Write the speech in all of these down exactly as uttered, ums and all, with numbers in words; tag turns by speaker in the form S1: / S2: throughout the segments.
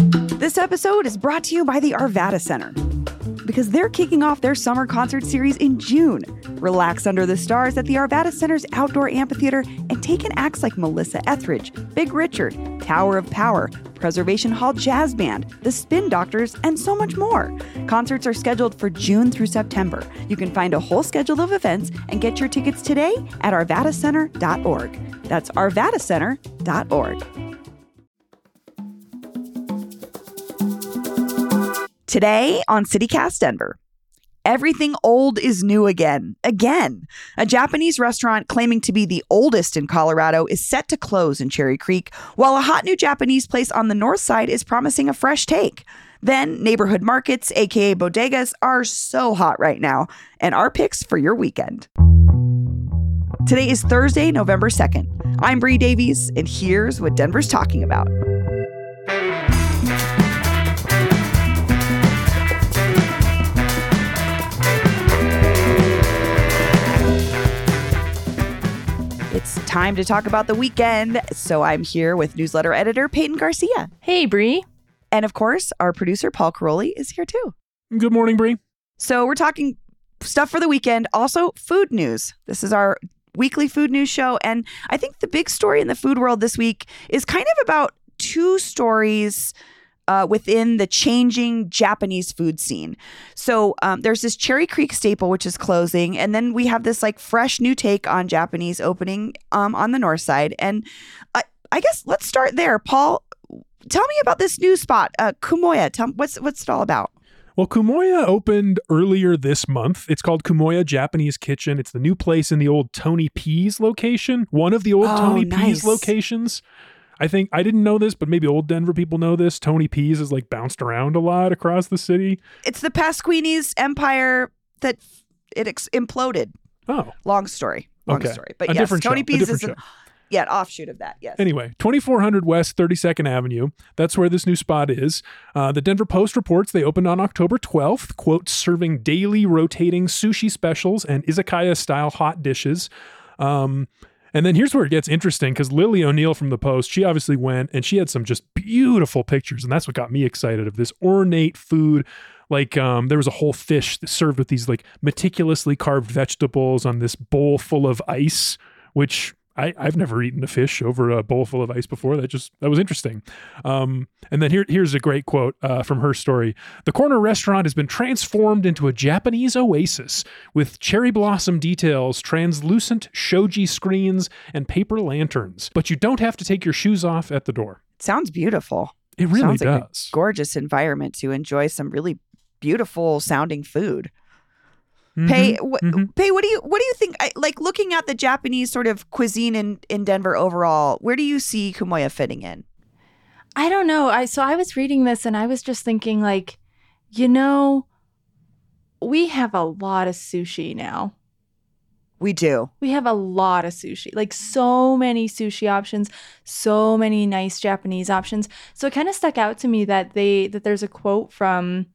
S1: This episode is brought to you by the Arvada Center, because they're kicking off their summer concert series in June. Relax under the stars at the Arvada Center's outdoor amphitheater and take in acts like Melissa Etheridge, Big Richard, Tower of Power, Preservation Hall Jazz Band, The Spin Doctors, and so much more. Concerts are scheduled for June through September. You can find a whole schedule of events and get your tickets today at arvada center dot org. That's arvada center dot org. Today on CityCast Denver, everything old is new again. Again, a Japanese restaurant claiming to be the oldest in Colorado is set to close in Cherry Creek, while a hot new Japanese place on the north side is promising a fresh take. Then, neighborhood markets, aka bodegas, are so hot right now, and our picks for your weekend. Today is Thursday, November second. I'm Bree Davies, and here's what Denver's talking about. It's time to talk about the weekend, so I'm here with newsletter editor Peyton Garcia.
S2: Hey, Bree.
S1: And of course, our producer Paul Caroli is here too.
S3: Good morning, Bree.
S1: So we're talking stuff for the weekend, also food news. This is our weekly food news show, and I think the big story in the food world this week is kind of about two stories Uh, within the changing Japanese food scene. So um, there's this Cherry Creek staple, which is closing. And then we have this like fresh new take on Japanese opening um, on the north side. And I, I guess let's start there. Paul, tell me about this new spot, uh, Kumoya. Tell, what's, what's it all about?
S3: Well, Kumoya opened earlier this month. It's called Kumoya Japanese Kitchen. It's the new place in the old Tony P's location, one of the old
S1: Oh,
S3: Tony
S1: nice.
S3: P's locations. I think, I didn't know this, but maybe old Denver people know this. Tony P's is like bounced around a lot across the city.
S1: It's the Pasquini's empire that it ex- imploded.
S3: Oh.
S1: Long story. Long
S3: Okay.
S1: story. But
S3: A
S1: yes,
S3: different
S1: Tony
S3: show. A
S1: P's
S3: different
S1: is an,
S3: show.
S1: yeah, an offshoot of that. Yes.
S3: Anyway, twenty-four hundred West thirty-second Avenue. That's where this new spot is. Uh, the Denver Post reports they opened on October twelfth, quote, serving daily rotating sushi specials and izakaya-style hot dishes. Um... And then here's where it gets interesting, because Lily O'Neill from the Post, she obviously went and she had some just beautiful pictures. And that's what got me excited of this ornate food. Like um, there was a whole fish served with these like meticulously carved vegetables on this bowl full of ice, which I, I've never eaten a fish over a bowl full of ice before. That just, that was interesting. Um, and then here, here's a great quote uh, from her story. The corner restaurant has been transformed into a Japanese oasis with cherry blossom details, translucent shoji screens, and paper lanterns. But you don't have to take your shoes off at the door.
S1: Sounds beautiful.
S3: It really
S1: Sounds like
S3: does.
S1: a gorgeous environment to enjoy some really beautiful sounding food.
S3: Mm-hmm,
S1: Pei, wh-
S3: mm-hmm.
S1: Pei, what do you what do you think? I, like looking at the Japanese sort of cuisine in, in Denver overall, where do you see Kumoya fitting in?
S2: I don't know. I so I was reading this and I was just thinking, like, you know, we have a lot of sushi now.
S1: We do.
S2: We have a lot of sushi, like so many sushi options, so many nice Japanese options. So it kind of stuck out to me that they that there's a quote from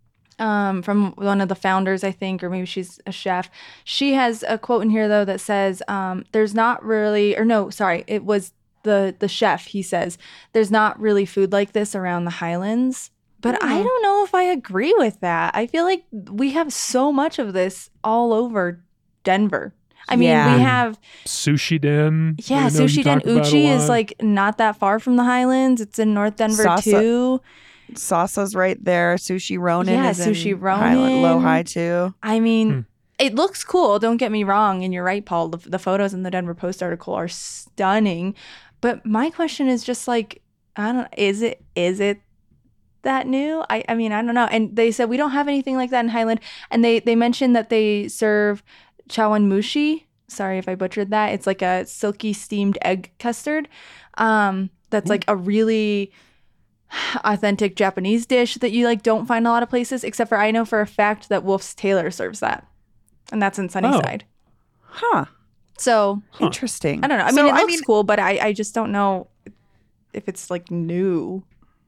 S2: um, from one of the founders, I think, or maybe she's a chef. She has a quote in here though that says, um, "There's not really, or no, sorry, it was the the chef. He says there's not really food like this around the Highlands." But
S1: Mm.
S2: I don't know if I agree with that. I feel like we have so much of this all over Denver. I mean,
S1: Yeah.
S2: we have,
S3: Sushi Den.
S2: yeah,
S3: I know you
S2: Sushi Den.
S3: talk about a
S2: Uchi is
S3: lot.
S2: like not that far from the Highlands. It's in North Denver
S1: Sasa-
S2: too.
S1: Sasa's right there. Sushi Ronin
S2: Yeah,
S1: is in
S2: Sushi
S1: Highland, Low
S2: Ronin.
S1: High too.
S2: I mean,
S3: Hmm.
S2: it looks cool. Don't get me wrong. And you're right, Paul. The, the photos in the Denver Post article are stunning. But my question is just like, I don't, is it, is it that new? I, I mean, I don't know. And they said we don't have anything like that in Highland. And they, they mentioned that they serve chawanmushi. Sorry if I butchered that. It's like a silky steamed egg custard. Um, that's like a really authentic Japanese dish that you like don't find a lot of places, except for I know for a fact that Wolf's Tailor serves that. And that's in Sunnyside.
S1: Huh.
S2: So
S3: Huh.
S1: Interesting.
S2: I don't know. I
S1: So,
S2: mean, it
S1: I
S2: looks
S1: mean-
S2: cool, but I, I just don't know if it's like new.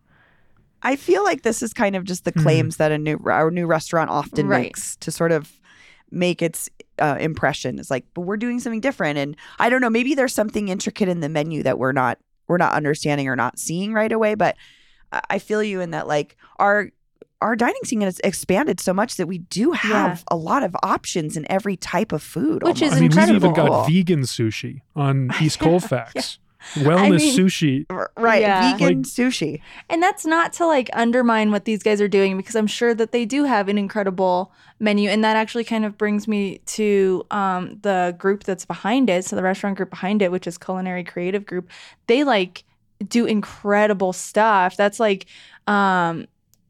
S1: I feel like this is kind of just the
S3: Mhm.
S1: claims that a new our new restaurant often
S2: Right.
S1: makes to sort of make its uh, impression. It's like, but we're doing something different, and I don't know. Maybe there's something intricate in the menu that we're not we're not understanding or not seeing right away. But I I feel you in that, like, our our dining scene has expanded so much that we do have
S2: Yeah.
S1: a lot of options in every type of food.
S2: Which is
S3: I mean, we've even
S2: incredible.
S3: got vegan sushi on East Colfax. Wellness
S2: I mean-
S3: sushi.
S1: R- right.
S2: Yeah.
S1: Vegan
S3: Like-
S1: sushi.
S2: And that's not to like undermine what these guys are doing, because I'm sure that they do have an incredible menu. And that actually kind of brings me to um, the group that's behind it. So the restaurant group behind it, which is Culinary Creative Group, they like do incredible stuff. That's like um,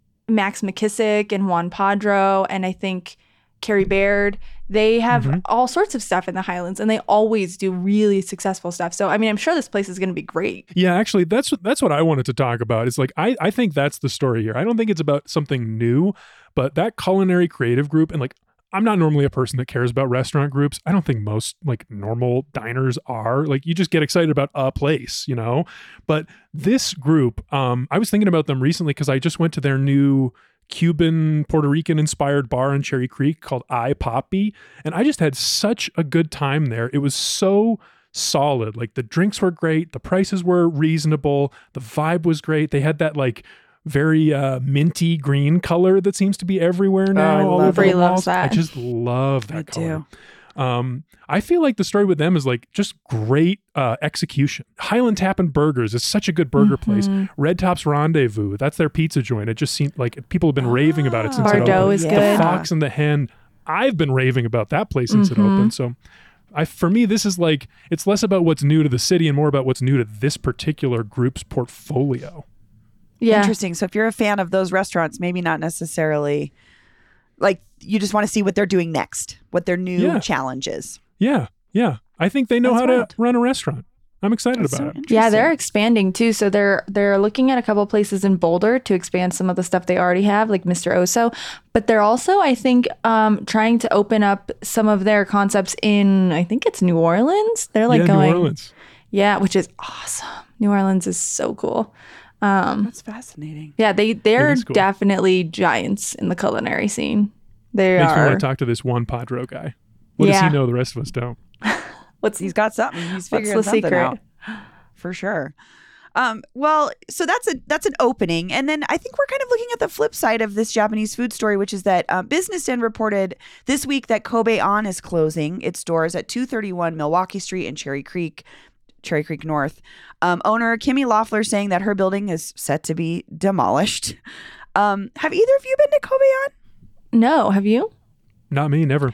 S2: Max McKissick and Juan Padro, and I think Carrie Baird. They have
S3: Mhm.
S2: all sorts of stuff in the Highlands, and they always do really successful stuff. So, I mean, I'm sure this place is going to be great.
S3: Yeah, actually, that's that's what I wanted to talk about. It's like I, I think that's the story here. I don't think it's about something new, but that Culinary Creative Group, and like I'm not normally a person that cares about restaurant groups. I don't think most like normal diners are. Like you just get excited about a place, you know? But this group, um, I was thinking about them recently because I just went to their new Cuban, Puerto Rican inspired bar in Cherry Creek called I Poppy. And I just had such a good time there. It was so solid. Like the drinks were great. The prices were reasonable. The vibe was great. They had that like very uh, minty green color that seems to be everywhere now.
S1: I
S3: all
S1: love
S3: over
S2: it.
S3: the
S2: Bree loves
S3: walls.
S2: that.
S3: I just love that
S1: I
S3: color.
S1: do.
S3: Um, I feel like the story with them is like just great uh, execution. Highland Tappin' Burgers is such a good burger place.
S2: Mhm.
S3: Red Top's Rendezvous, that's their pizza joint. It just seemed like people have been raving about it since it
S2: Bardot
S3: opened.
S2: is
S1: Yeah.
S2: good.
S3: The Fox and the Hen, I've been raving about that place since
S2: Mhm.
S3: it opened. So I, for me, this is like, it's less about what's new to the city and more about what's new to this particular group's portfolio.
S2: Yeah.
S1: Interesting. So if you're a fan of those restaurants, maybe not necessarily like you just want to see what they're doing next, what their new
S3: Yeah.
S1: challenge is.
S3: Yeah. Yeah. I think they know
S1: That's
S3: how
S1: wild.
S3: to run a restaurant. I'm excited
S1: That's
S3: about
S1: so
S3: it.
S1: interesting.
S2: Yeah, they're expanding too. So they're they're looking at a couple places in Boulder to expand some of the stuff they already have, like Mister Oso. But they're also, I think, um, trying to open up some of their concepts in, I think it's New Orleans. They're like
S3: yeah,
S2: going,
S3: New Orleans.
S2: yeah, which is awesome. New Orleans is so cool. Um,
S1: That's fascinating.
S2: yeah, they they're
S3: It is cool.
S2: definitely giants in the culinary scene. They
S3: Makes me
S2: are.
S3: want to talk to this Juan Padro guy. What does
S2: Yeah.
S3: he know the rest of us don't?
S2: What's
S1: He's got something. He's
S2: What's
S1: figuring
S2: the
S1: something
S2: secret?
S1: out. For sure. Um, well, so that's a that's an opening, and then I think we're kind of looking at the flip side of this Japanese food story, which is that uh, Business Den reported this week that Kobe On is closing its doors at two thirty-one Milwaukee Street in Cherry Creek, Cherry Creek North. Um, owner Kimmy Loeffler saying that her building is set to be demolished. Um, have either of you been to Kobe On?
S2: no? Have you?
S3: Not me, never.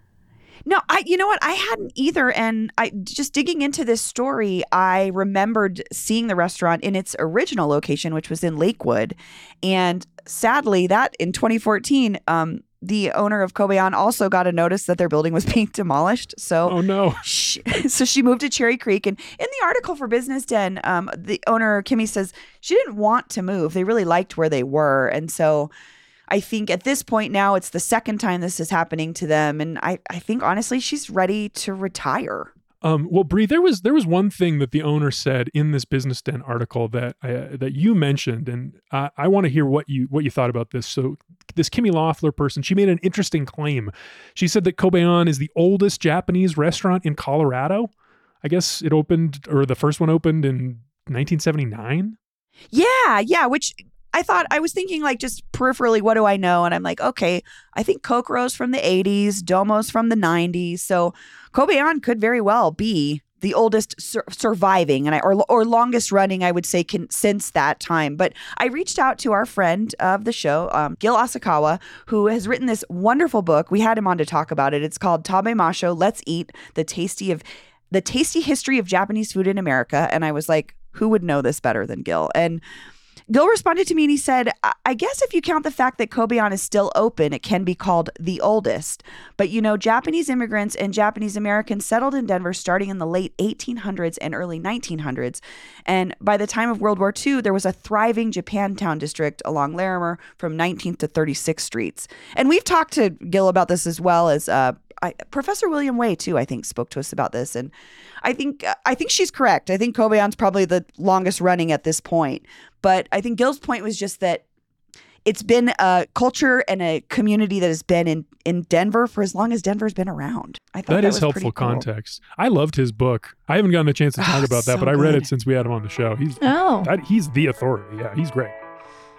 S1: No, I you know what? I hadn't either. And I just digging into this story, I remembered seeing the restaurant in its original location, which was in Lakewood. And sadly, that in twenty fourteen, um, the owner of Kobe On also got a notice that their building was being demolished. So
S3: Oh no.
S1: she, so she moved to Cherry Creek. And in the article for Business Den, um, the owner, Kimmy, says she didn't want to move. They really liked where they were. And so I think at this point now, it's the second time this is happening to them. And I, I think, honestly, she's ready to retire.
S3: Um, well, Bree, there was there was one thing that the owner said in this Business Den article that uh, that you mentioned, and uh, I want to hear what you what you thought about this. So, this Kimmy Loeffler person, she made an interesting claim. She said that Kobe On is the oldest Japanese restaurant in Colorado. I guess it opened, or the first one opened in nineteen seventy-nine.
S1: Yeah, yeah, which I thought, I was thinking like just peripherally, what do I know? And I'm like, okay, I think Kokoro's from the eighties, Domo's from the nineties. So Kobe On could very well be the oldest sur- surviving and I, or, or longest running, I would say, can, since that time. But I reached out to our friend of the show, um, Gil Asakawa, who has written this wonderful book. We had him on to talk about it. It's called Tabe Masho, Let's Eat, the tasty of the tasty history of Japanese food in America. And I was like, who would know this better than Gil? And Gil responded to me and he said, I-, I guess if you count the fact that Kobe On is still open, it can be called the oldest. But, you know, Japanese immigrants and Japanese Americans settled in Denver starting in the late eighteen hundreds and early nineteen hundreds. And by the time of World War Two, there was a thriving Japantown district along Larimer from nineteenth to thirty-sixth Streets. And we've talked to Gil about this as well as uh, I, Professor William Way, too, I think, spoke to us about this. And I think I think she's correct. I think Kobe On's probably the longest running at this point. But I think Gil's point was just that it's been a culture and a community that has been in, in Denver for as long as Denver's been around. I thought
S3: That,
S1: that
S3: is
S1: was
S3: helpful
S1: pretty cool.
S3: context. I loved his book. I haven't gotten a chance to talk
S1: Oh,
S3: about that,
S1: so
S3: but I read
S1: good.
S3: it since we had him on the show. He's
S2: Oh,
S3: that, he's the authority. Yeah, he's great.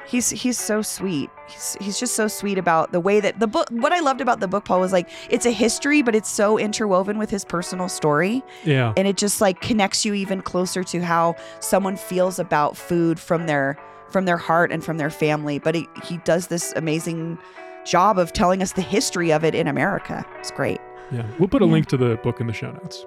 S1: He's he's so sweet. He's he's just so sweet about the way that the book. What I loved about the book, Paul, was like it's a history, but it's so interwoven with his personal story.
S3: Yeah,
S1: and it just like connects you even closer to how someone feels about food from their from their heart and from their family. But he he does this amazing job of telling us the history of it in America. It's great.
S3: Yeah, we'll put a
S1: Yeah.
S3: link to the book in the show notes.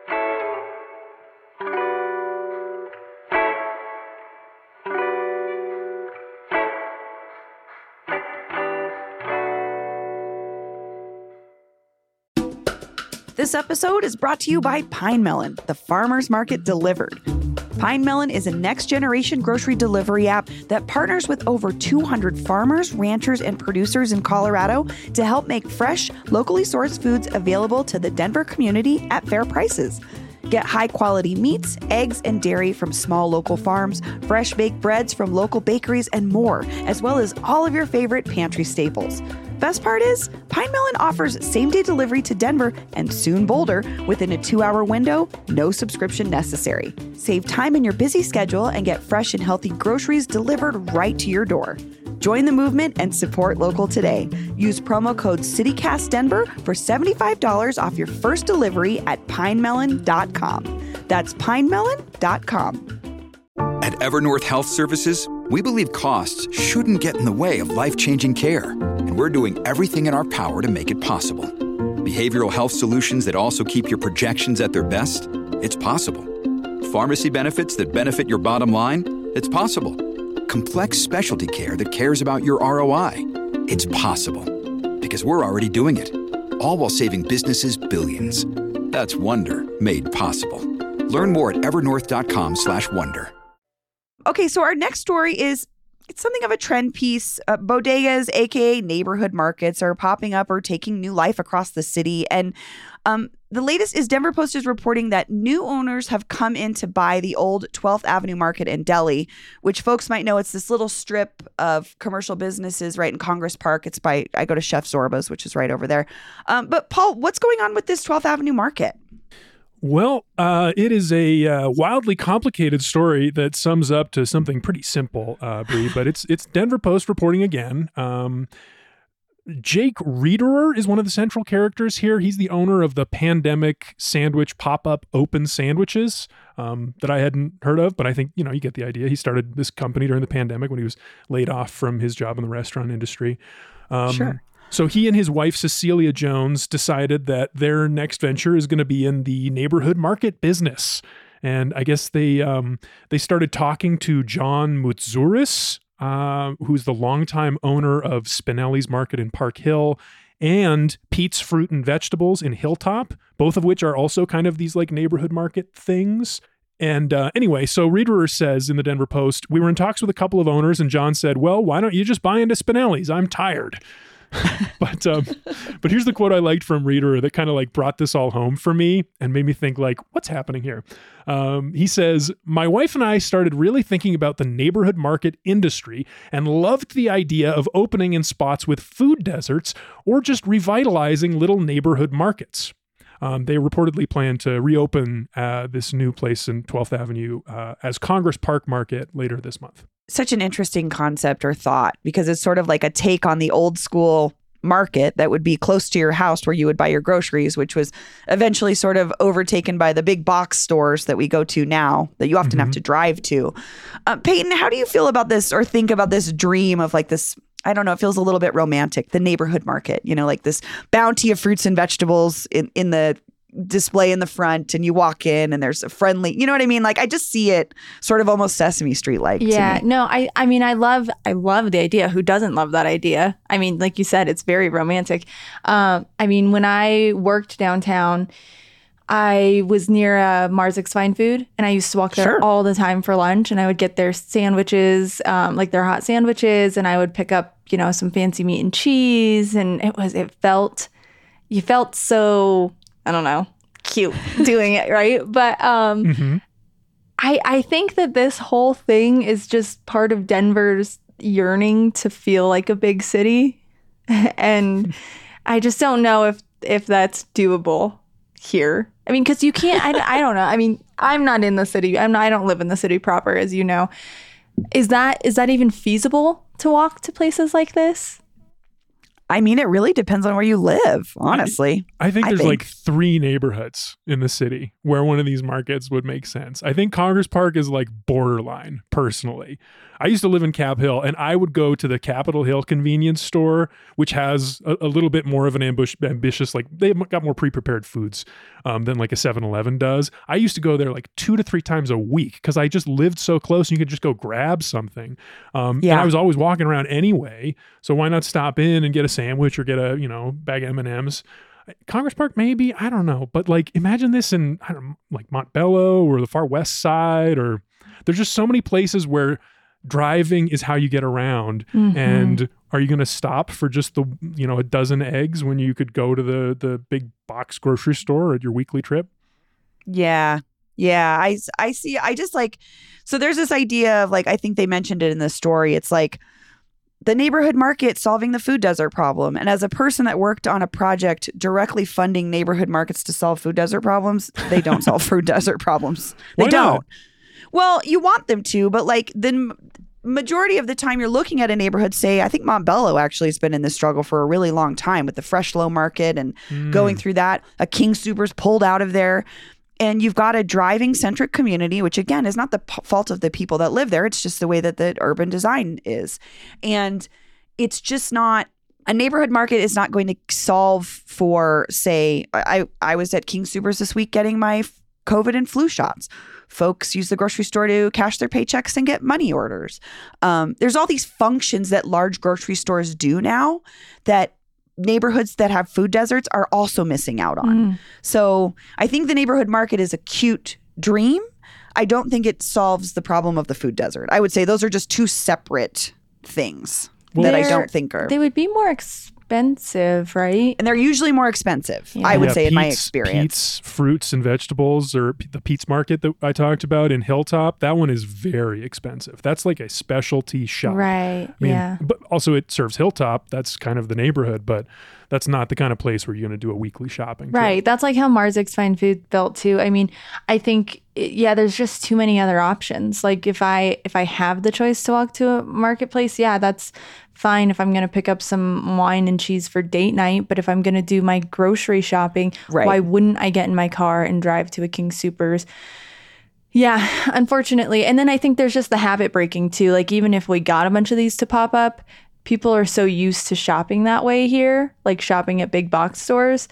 S1: This episode is brought to you by Pine Melon, the farmer's market delivered. Pine Melon is a next-generation grocery delivery app that partners with over two hundred farmers, ranchers, and producers in Colorado to help make fresh, locally sourced foods available to the Denver community at fair prices. Get high-quality meats, eggs, and dairy from small local farms, fresh baked breads from local bakeries, and more, as well as all of your favorite pantry staples. Best part is, Pine Melon offers same-day delivery to Denver and soon Boulder within a two-hour window, no subscription necessary. Save time in your busy schedule and get fresh and healthy groceries delivered right to your door. Join the movement and support local today. Use promo code CityCastDenver for seventy-five dollars off your first delivery at pine melon dot com. That's pine melon dot com.
S4: At Evernorth Health Services, we believe costs shouldn't get in the way of life-changing care, and we're doing everything in our power to make it possible. Behavioral health solutions that also keep your projections at their best? It's possible. Pharmacy benefits that benefit your bottom line? It's possible. Complex specialty care that cares about your R O I? It's possible. Because we're already doing it. All while saving businesses billions. That's Wonder made possible. Learn more at evernorth.com slash wonder.
S1: Okay, so our next story is it's something of a trend piece. Uh, bodegas, aka neighborhood markets, are popping up or taking new life across the city. And um, the latest is Denver Post is reporting that new owners have come in to buy the old twelfth Avenue Market in Delhi, which folks might know it's this little strip of commercial businesses right in Congress Park. It's by, I go to Chef Zorba's, which is right over there. Um, but Paul, what's going on with this twelfth Avenue Market?
S3: Well, uh, it is a uh, wildly complicated story that sums up to something pretty simple, uh, Bree, but it's it's Denver Post reporting again. Um, Jake Riederer is one of the central characters here. He's the owner of the Pandemic Sandwich Pop-Up Open Sandwiches um, that I hadn't heard of, but I think, you know, you get the idea. He started this company during the pandemic when he was laid off from his job in the restaurant industry. Um,
S1: Sure.
S3: So he and his wife, Cecilia Jones, decided that their next venture is going to be in the neighborhood market business. And I guess they um, they started talking to John Mutsouris, uh, who's the longtime owner of Spinelli's Market in Park Hill and Pete's Fruit and Vegetables in Hilltop, both of which are also kind of these like neighborhood market things. And uh, anyway, so Riederer says in the Denver Post, we were in talks with a couple of owners and John said, well, why don't you just buy into Spinelli's? I'm tired. but um, but here's the quote I liked from Riederer that kind of like brought this all home for me and made me think like, what's happening here? Um, he says, my wife and I started really thinking about the neighborhood market industry and loved the idea of opening in spots with food deserts or just revitalizing little neighborhood markets. Um, they reportedly plan to reopen uh, this new place in twelfth Avenue uh, as Congress Park Market later this month.
S1: Such an interesting concept or thought, because it's sort of like a take on the old school market that would be close to your house where you would buy your groceries, which was eventually sort of overtaken by the big box stores that we go to now that you often
S3: Mm-hmm.
S1: have to drive to. Uh, Peyton, how do you feel about this or think about this dream of like this? I don't know, it feels a little bit romantic, the neighborhood market, you know, like this bounty of fruits and vegetables in, in the display in the front, and you walk in and there's a friendly, you know what I mean? Like I just see it sort of almost Sesame Street like.
S2: Yeah, no, I I mean I love I love the idea. Who doesn't love that idea? I mean, like you said, it's very romantic. Uh, I mean, when I worked downtown, I was near uh, Marzick's Fine Food, and I used to walk there
S1: Sure.
S2: all the time for lunch, and I would get their sandwiches, um, like their hot sandwiches, and I would pick up, you know, some fancy meat and cheese, and it was it felt you felt so, I don't know, cute doing it, right? But um,
S3: Mm-hmm.
S2: I, I think that this whole thing is just part of Denver's yearning to feel like a big city. And I just don't know if, if that's doable here. I mean, because you can't, I, I don't know. I mean, I'm not in the city. I'm not, I don't live in the city proper, as you know. Is that is that even feasible to walk to places like this?
S1: I mean, it really depends on where you live, honestly.
S3: I, I think
S1: I
S3: there's
S1: think.
S3: like three neighborhoods in the city where one of these markets would make sense. I think Congress Park is like borderline, personally. I used to live in Cap Hill, and I would go to the Capitol Hill convenience store, which has a, a little bit more of an ambush, ambitious, like they've got more pre-prepared foods um, than like a seven eleven does. I used to go there like two to three times a week because I just lived so close and you could just go grab something. Um,
S1: Yeah.
S3: And I was always walking around anyway. So why not stop in and get a sandwich or get a, you know, bag of M and M's? Congress Park, maybe, I don't know. But like, imagine this in, I don't know, like Montbello or the far west side, or there's just so many places where driving is how you get around.
S2: Mhm.
S3: And are you going to stop for just the, you know, a dozen eggs when you could go to the the big box grocery store at your weekly trip?
S1: Yeah. Yeah. I, I see. I just like, so there's this idea of like, I think they mentioned it in the story. It's like the neighborhood market solving the food desert problem. And as a person that worked on a project directly funding neighborhood markets to solve food desert problems, they don't solve food desert problems. They
S3: Why
S1: don't.
S3: not?
S1: Well, you want them to, but like the m- majority of the time you're looking at a neighborhood, say, I think Montbello actually has been in this struggle for a really long time with the fresh low market and
S3: Mm.
S1: going through that. A King Soopers pulled out of there. And you've got a driving centric community, which again is not the p- fault of the people that live there. It's just the way that the urban design is. And it's just not, a neighborhood market is not going to solve for, say, I, I was at King Soopers this week getting my COVID and flu shots. Folks use the grocery store to cash their paychecks and get money orders. Um, there's all these functions that large grocery stores do now that neighborhoods that have food deserts are also missing out on.
S2: Mm.
S1: So I think the neighborhood market is a cute dream. I don't think it solves the problem of the food desert. I would say those are just two separate things
S3: Well,
S1: that I
S2: They're-
S1: don't think are.
S2: They would be more expensive, right?
S1: And they're usually more expensive,
S2: Yeah.
S1: I would
S3: Yeah,
S1: say, in my
S3: Pete's-
S1: experience.
S3: Pete's fruits and vegetables, or P- the Pete's Market that I talked about in Hilltop, that one is very expensive. That's like a specialty shop.
S2: Right.
S3: I mean,
S2: yeah.
S3: but also it serves Hilltop. That's kind of the neighborhood, but that's not the kind of place where you're going to do a weekly shopping trip.
S2: Right. That's like how Marzick's Fine Food felt too. I mean, I think yeah, there's just too many other options. Like if I if I have the choice to walk to a marketplace, yeah, that's fine if I'm going to pick up some wine and cheese for date night, but if I'm going to do my grocery shopping,
S1: Right.
S2: why wouldn't I get in my car and drive to a King Soopers? Yeah, unfortunately. And then I think there's just the habit breaking too. Like even if we got a bunch of these to pop up, people are so used to shopping that way here, like shopping at big box stores.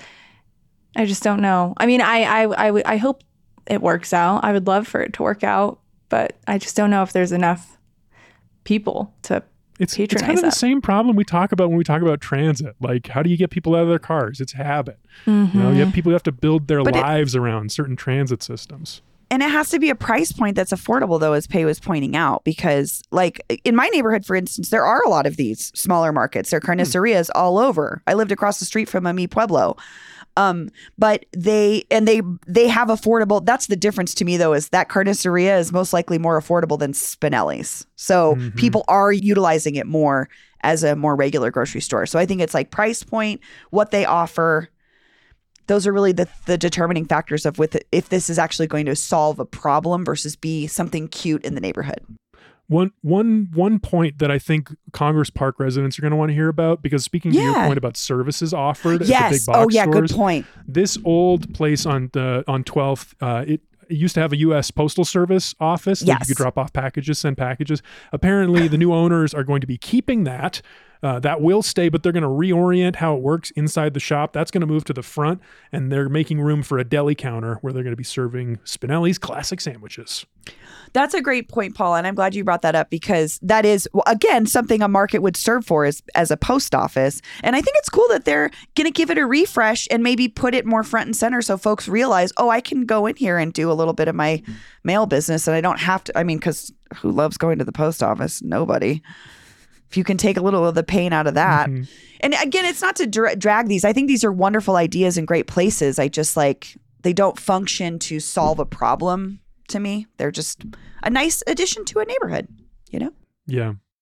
S2: I just don't know. I mean, I I I, w- I hope it works out. I would love for it to work out, but I just don't know if there's enough people to
S3: It's, it's
S2: patronize
S3: kind of the
S2: that.
S3: same problem we talk about when we talk about transit. Like, how do you get people out of their cars? It's habit. You know, you have people who have to build their
S1: But it-
S3: lives around certain transit systems.
S1: And it has to be a price point that's affordable, though, as Pei was pointing out, because, like, in my neighborhood, for instance, there are a lot of these smaller markets. There are carnicerias all over. I lived across the street from a Mi Pueblo. Um, but they and they they have affordable. That's the difference to me, though, is that carniceria is most likely more affordable than Spinelli's. So
S3: Mhm.
S1: people are utilizing it more as a more regular grocery store. So I think it's like price point, what they offer. Those are really the, the determining factors of with if this is actually going to solve a problem versus be something cute in the neighborhood.
S3: One one one point that I think Congress Park residents are going to want to hear about, because speaking to your
S1: Yeah.
S3: point about services offered at the big
S1: Yes.
S3: box
S1: Oh, yeah.
S3: stores,
S1: Good point.
S3: this old place on the on twelfth, uh, it, it used to have a U S Postal Service office that
S1: Yes.
S3: you could drop off packages, send packages. Apparently, the new owners are going to be keeping that. Uh, that will stay, but they're going to reorient how it works inside the shop. That's going to move to the front, and they're making room for a deli counter where they're going to be serving Spinelli's classic sandwiches.
S1: That's a great point, Paul, and I'm glad you brought that up, because that is, well, again, something a market would serve for as, as a post office. And I think it's cool that they're going to give it a refresh and maybe put it more front and center so folks realize, oh, I can go in here and do a little bit of my mail business, and I don't have to, I mean, because who loves going to the post office? Nobody. If you can take a little of the pain out of that.
S3: Mhm.
S1: And again, it's not to dra- drag these. I think these are wonderful ideas and great places. I just like, they don't function to solve a problem to me. They're just a nice addition to a neighborhood, you know?
S3: Yeah.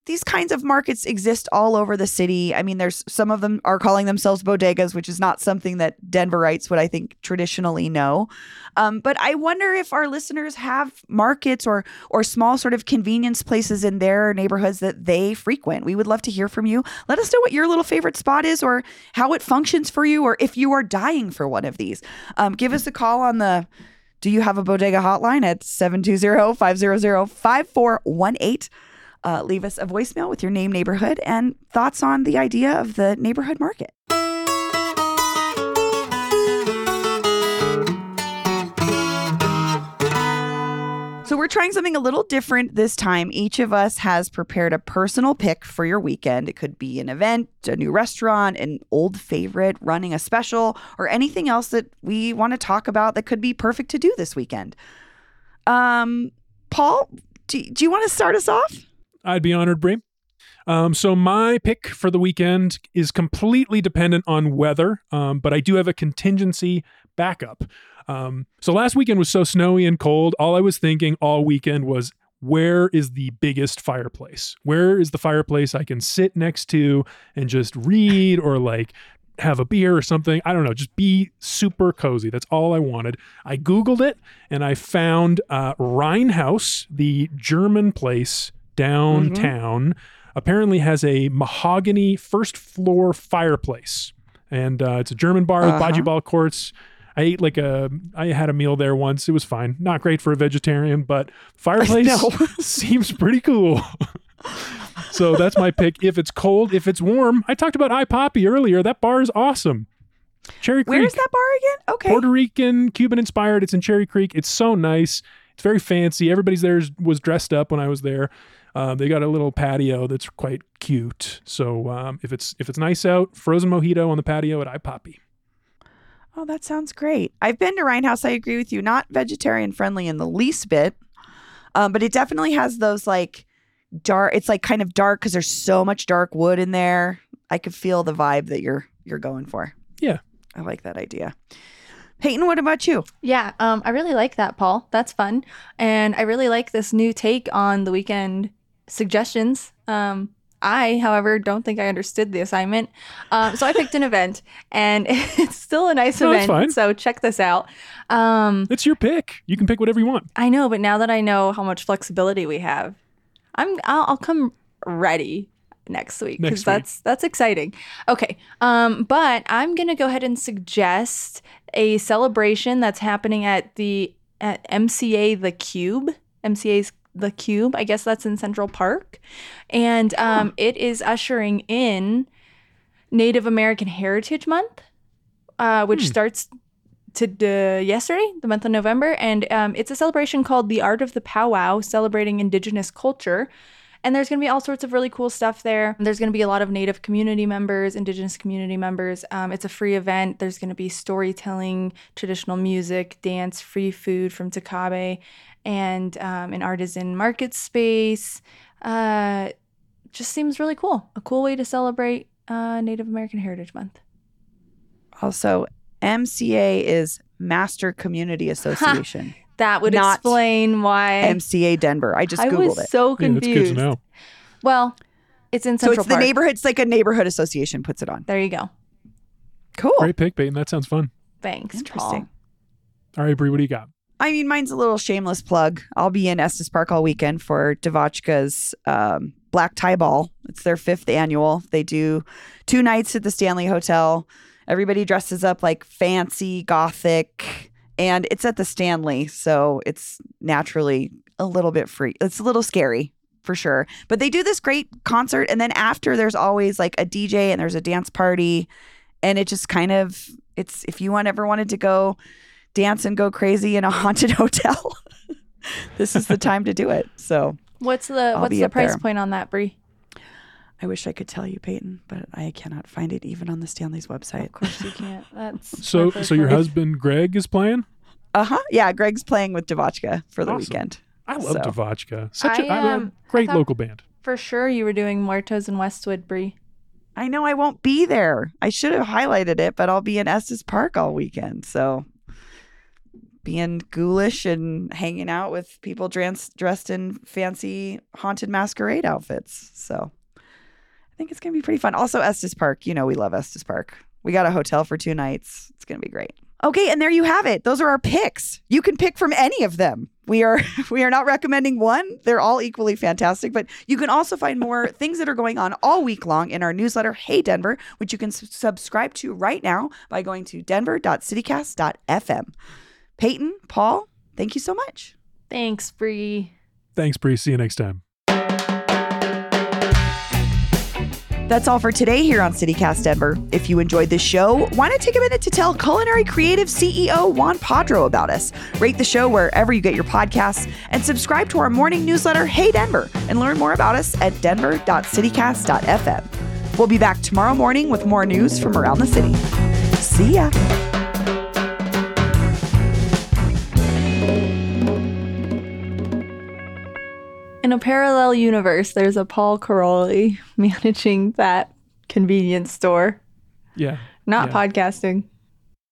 S1: these kinds of markets exist all over the city. I mean, there's some of them are calling themselves bodegas, which is not something that Denverites would, I think, traditionally know. Um, but I wonder if our listeners have markets or or small sort of convenience places in their neighborhoods that they frequent. We would love to hear from you. Let us know what your little favorite spot is or how it functions for you, or if you are dying for one of these. Um, give us a call on the Do You Have a Bodega hotline at seven two zero, five zero zero, five four one eight. Uh, leave us a voicemail with your name, neighborhood, and thoughts on the idea of the neighborhood market. So we're trying something a little different this time. Each of us has prepared a personal pick for your weekend. It could be an event, a new restaurant, an old favorite, running a special, or anything else that we want to talk about that could be perfect to do this weekend. Um, Paul, do, do you want to start us off?
S3: I'd be honored, Brie. Um, so my pick for the weekend is completely dependent on weather, um, but I do have a contingency backup. Um, so last weekend was so snowy and cold. All I was thinking all weekend was, where is the biggest fireplace? Where is the fireplace I can sit next to and just read or like have a beer or something? I don't know, just be super cozy. That's all I wanted. I Googled it and I found uh, Rheinhaus, the German place downtown, mm-hmm. apparently has a mahogany first floor fireplace. And uh, it's a German bar with uh-huh. bocce ball courts. I ate like a, I had a meal there once. It was fine. Not great for a vegetarian, but fireplace seems pretty cool. So that's my pick. If it's cold, if it's warm, I talked about iPoppy earlier. That bar is awesome. Cherry Creek.
S1: Where's that bar again? Okay.
S3: Puerto Rican, Cuban inspired. It's in Cherry Creek. It's so nice. It's very fancy. Everybody's there was dressed up when I was there. Uh, they got a little patio that's quite cute. So um, if it's if it's nice out, frozen mojito on the patio at iPoppy.
S1: Oh, that sounds great. I've been to Rheinhaus. I agree with you. Not vegetarian friendly in the least bit, um, but it definitely has those like dark. It's like kind of dark because there's so much dark wood in there. I could feel the vibe that you're you're going for.
S3: Yeah,
S1: I like that idea. Peyton, what about you?
S2: Yeah, um, I really like that, Paul. That's fun, and I really like this new take on the weekend suggestions. Um, I, however, don't think I understood the assignment. Um, so I picked an event, and it's still a nice
S3: no,
S2: event.
S3: Fine.
S2: So check this out. Um,
S3: it's your pick. You can pick whatever you want.
S2: I know, but now that I know how much flexibility we have, I'm I'll, I'll come ready next week because that's that's exciting. Okay, um, but I'm gonna go ahead and suggest a celebration that's happening at the at M C A The Cube. M C A's The Cube. I guess that's in Central Park. And um, it is ushering in Native American Heritage Month, uh, which hmm. starts to uh, yesterday, the month of November. And um, it's a celebration called The Art of the Powwow, celebrating Indigenous culture. And there's going to be all sorts of really cool stuff there. There's going to be a lot of Native community members, Indigenous community members. Um, it's a free event. There's going to be storytelling, traditional music, dance, free food from Takabe, and um, an artisan market space. Uh, just seems really cool. A cool way to celebrate uh, Native American Heritage Month.
S1: Also, M C A is Master Community Association.
S2: Ha, that would explain why.
S1: M C A Denver. I just Googled it.
S2: I was
S1: it.
S2: so confused.
S3: Yeah, that's good to know.
S2: Well, it's in Central
S1: So it's
S2: Park.
S1: the neighborhood. It's like a neighborhood association puts it on.
S2: There you go.
S1: Cool.
S3: Great pick, Peyton. That sounds fun.
S2: Thanks,
S1: Interesting.
S2: Paul.
S3: All right, Brie, what do you got?
S1: I mean, mine's a little shameless plug. I'll be in Estes Park all weekend for Devotchka's um, Black Tie Ball. It's their fifth annual. They do two nights at the Stanley Hotel. Everybody dresses up like fancy, gothic, and it's at the Stanley, so it's naturally a little bit free. It's a little scary, for sure. But they do this great concert, and then after, there's always like a D J and there's a dance party, and it just kind of, it's if you want ever wanted to go dance and go crazy in a haunted hotel, this is the time to do it. So
S2: what's the
S1: I'll
S2: what's the price
S1: there.
S2: point on that, Brie?
S1: I wish I could tell you, Peyton, but I cannot find it even on the Stanley's website.
S2: Of course you can't. That's
S3: so. So your husband Greg is playing?
S1: Uh huh. Yeah, Greg's playing with Devotchka for the
S3: Awesome.
S1: weekend.
S3: I love
S1: so.
S3: Devotchka. Such a,
S2: I,
S3: a
S2: um,
S3: great
S2: I thought-
S3: local band.
S2: For sure, you were doing Muertos in Westwood, Brie.
S1: I know I won't be there. I should have highlighted it, but I'll be in Estes Park all weekend. So being ghoulish and hanging out with people dressed dressed in fancy haunted masquerade outfits. So I think it's going to be pretty fun. Also, Estes Park. You know, we love Estes Park. We got a hotel for two nights. It's going to be great. Okay, and there you have it. Those are our picks. You can pick from any of them. We are we are not recommending one. They're all equally fantastic, but you can also find more things that are going on all week long in our newsletter, Hey Denver, which you can s- subscribe to right now by going to denver dot citycast dot f m. Peyton, Paul, thank you so much.
S2: Thanks, Bree.
S3: Thanks, Bree. See you next time.
S1: That's all for today here on CityCast Denver. If you enjoyed this show, why not take a minute to tell Culinary Creative C E O Juan Padro about us? Rate the show wherever you get your podcasts and subscribe to our morning newsletter, Hey Denver, and learn more about us at denver dot citycast dot f m. We'll be back tomorrow morning with more news from around the city. See ya.
S2: In a parallel universe, there's a Paul Caroli managing that convenience store.
S3: Yeah.
S2: Not
S3: yeah.
S2: podcasting.